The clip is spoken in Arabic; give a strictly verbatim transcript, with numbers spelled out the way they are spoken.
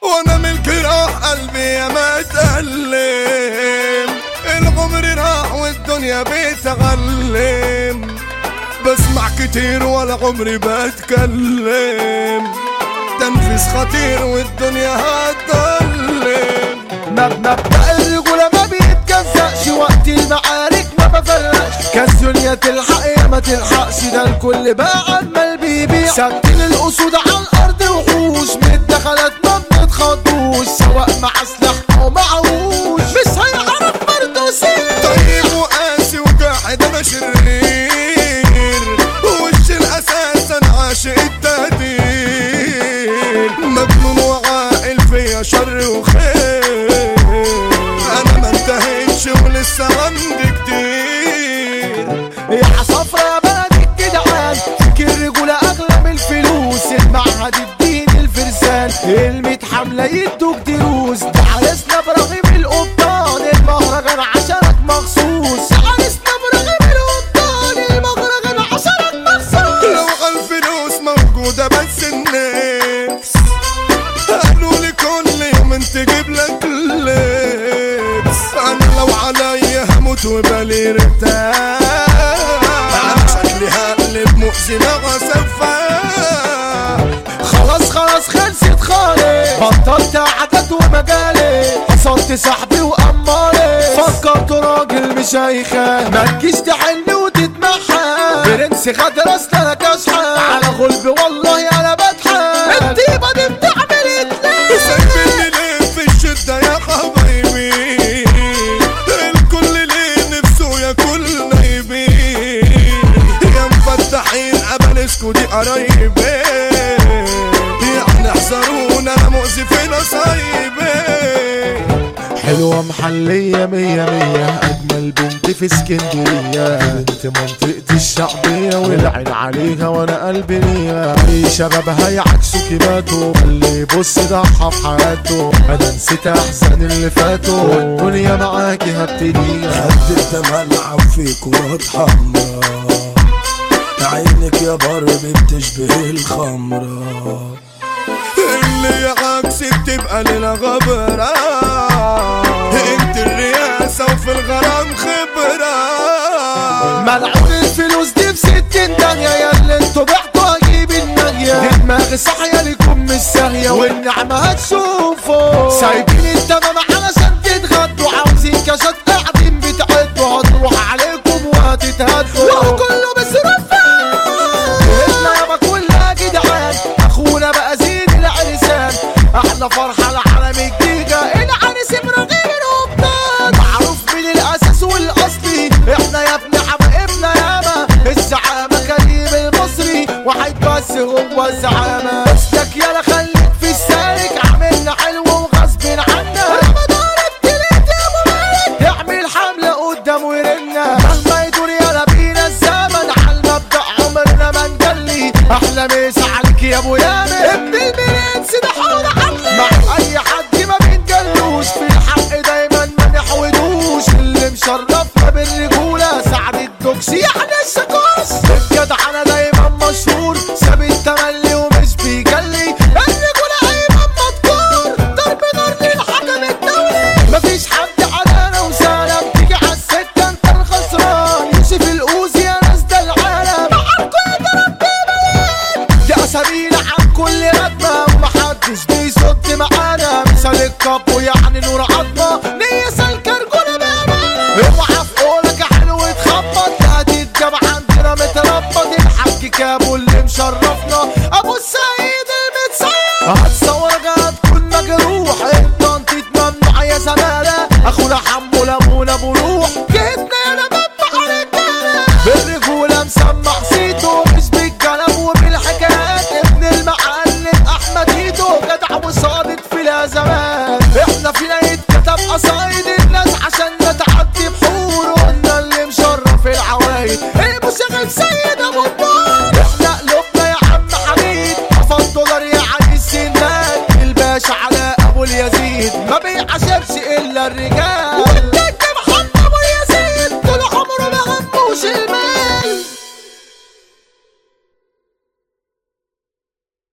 وانا ملك راح قلبي يا ما اتألم، العمر راح والدنيا بتغلم، بسمع كتير ولا عمري بتكلم، تنفيس خطير والدنيا هتضلم. مبدأ الرجولة ما بيتجزأش، وقت المعارك ما بفرقش، كالدنيا تلحق يا ما تلحقش، ده الكل بقى عمال بيبيع، ساكتين الأسود على الأرض وحوش، من الدخلات ما بنتخضوش، سواء مع سلاح أو معهوش مش هيعرف برضه سير. طيب وقاسي وجاحد أنا شرير، وش الأساس أنا عاشق التقدير، مجنون وعاقل فيا شر وخير، أنا ما انتهيتش ولسه عندي كتير. يا عصافرة يا بلد الجدعان، فكر الرجولة أغلى من الفلوس، المعهد الدين الفرسان، الميت حملة يدوك دروس، ده عرسنا إبراهيم القبطان، المهرجان عشانك مخصوص، عرسنا إبراهيم القبطان، المهرجان عشانك مخصوص. لو عالفلوس موجودة بس النفس، قالولي كل يوم انت جيب لك لبس، انا لو عليا هموت وبالي ارتاح، انا شكلي هقلب مؤذي مع سفاح. خلاص خلاص خلصت خالص، بطلت عادات ومجالي، حصلت صاحبي وأمالي، فكرت راجل مش هيخاف، ما تجيش تحن وتتمحى، برنس خد راسنا انا كاشحة، على غلب والله انا بضحك، الطيبة دي بتعمل اتنين. سايبني ليه في الشدة يا حبايبي، الكل ليه نفسه ياكل نايبين، يا مفتحين قبلسكوا دي قرايبي، يعني احذرونا انا مؤذي في نصايبي. حلوة محلية مية مية، أجمل بنت في اسكندرية، بنت منطقتي الشعبية والعين عليها وأنا قلبي ليها، أي شباب هيعكسوا كباته، اللي يبص ضحى في حياته، أنا نسيت أحزان اللي فاتوا، والدنيا معاكي هبتديها. قد الدمع في كرات حمرا، عينك يا بربي بتشبه الخمرة، اللي عكسك تبقى لنا غبرة، انت الرئاسة وفي الغرام خبرة. ملعون الفلوس دي في ستين داهية، يا اللي انتوا بعتوا هجيب الناهية، دي دماغي صاحية ليكم مش ساهية، والنعمة هتشوفوا، سايبين التمام علشان تتغدوا، عاوزين كاشات قاعدين بتعدوا، هتروح عليكم وهتتهدوا، لو كله بيصرف احنا يابا كلها جدعان، اخونا بقى زين العرسان، احلى فرحة العالم الجيجا، العرس ابراهيم القبطان، معروف من الاساس والاصلي، احنا يا ابن حبايبنا ياما، الزعامة كريم المصري، واحد بس هو الزعامة، بسلك يالا خليك في السالك، عملنا حلو وغصب عنا، رمضان التلات يا ابو مالك، اعمل حملة قدام ويرنا، مهما يدور يالا بينا الزمن، عالمبدأ عمرنا ما نجلي، احلى مسا عليك يا ابو يامن، ابن البرنس ده حور عقلي، مع اي حد ما بنجلوش، في الحق دايما ما نحودوش، اللي مشرفنا بالرجولة سعد الدوكسي احنا الشكوش، الجدع انا دايما مشهور، ساب التملي ومش بيجلي، الرجولة ايمن مذكور، ضرب نار للحكم الدولي، مفيش حد عدانا وسالة، بتيجي عالسكة انت الخسران، يوسف القوزي يا ناس ده العالم، معاكوا يا ضرب بملاك، دي اسامينا عن كل ردمة، ومحدش بيصد معانا، مثال الكابو يعني نور عظمة، نية سالكة رجولة بأمانة، اوعى في قولك يا حلو اتخبط، هتتجاب عندنا متربط، الحاج كابو اللي مشرفنا، ابو السيد المتصيد، هتصورك هتكون مجروح، التنطيط ممنوع يا زمالة، اخونا حمو لمون ابو روح، جهتنا يا نبات عليك بالرجولة مسمع صيته، مش بالكلام وبالحكايات، ابن المعلم احمد ايدو، جدع وصادق في الازمات، احنا فينا يتكتب قصايد الناس عشان نتعدي بحور، قلنا اللي مشرف العوايد، المشغل سيد ابو النور، احنا قلوبنا يا عم حميد، افضل دولار يا علي السندان، الباشا علاء ابو اليزيد، ما بيعشرش الا الرجال.